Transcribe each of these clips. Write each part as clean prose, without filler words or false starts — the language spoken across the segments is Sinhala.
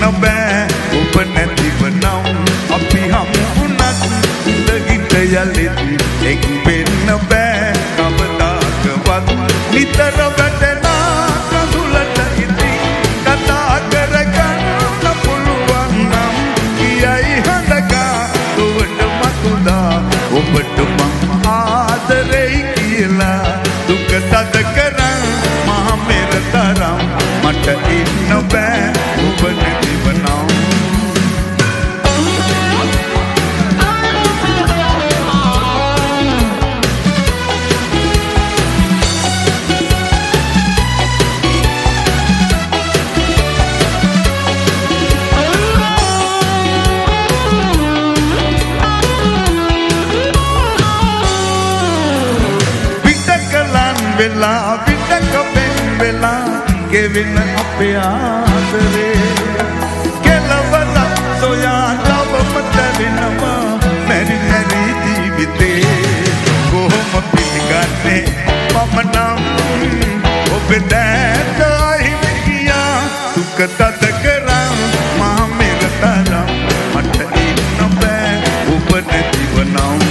ඉන්න බෑ ඔබ නැතිව නම් අපි හමුුණත් ඉඳගිට යලෙත් එක් වෙන්න බෑ කවදාකවත් නිතර වැටෙනා කඳුලට ඉතින් කතා කරගන්න පුළුවන් නම් කියයි හඳකා ඔබට මතුදා ඔබට මං ආදරෙයි කියලා දුක තද කරන් මහ මෙර තරම් මට ඉන්න බෑ ඔබ නැතිව නම් වෙලා විතක පෙන් වෙලා ගෙවෙන අපේ ආදරේ කෙලවර සොයා තවම තැවෙනවා මැරි මැරි ජීවිතේ කොහොම පිළිගන්නේ මම නම් ඔබ දැට අහිමි ගියා දුක තද කරන් මහ මෙර තරම් මට ඉන්න බෑ ඔබ නැතිව නම්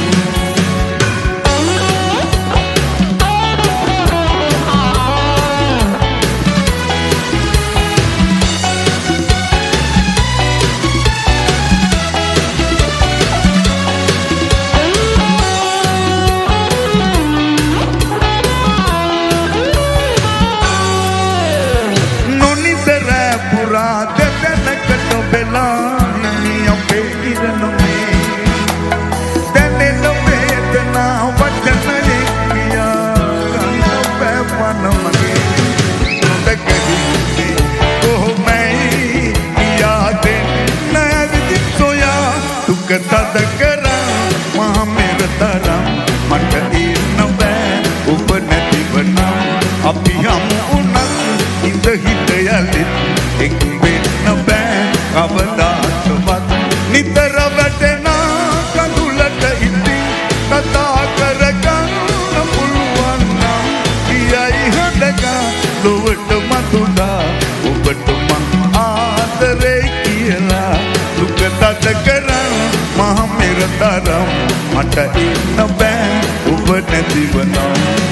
තද කරා මහ මෙර තරම් මට ඉන්න බෑ ඔබ නැතිව නම් අපි හමුුණත් ඉඳ හිට යලෙත් එක් වෙන්න බෑ කවදාකවත් නිතර වැටෙනා කඳුලට ඉතින් කතා කරගන්න පුළුවන් නම් කියයි හඳකා ලොවට මතුදා ඔබට මං ආදරේ කියලා දුක තද කරා මහ මෙර තරම් මට ඉන්න බෑ ඔබ නැතිව නම්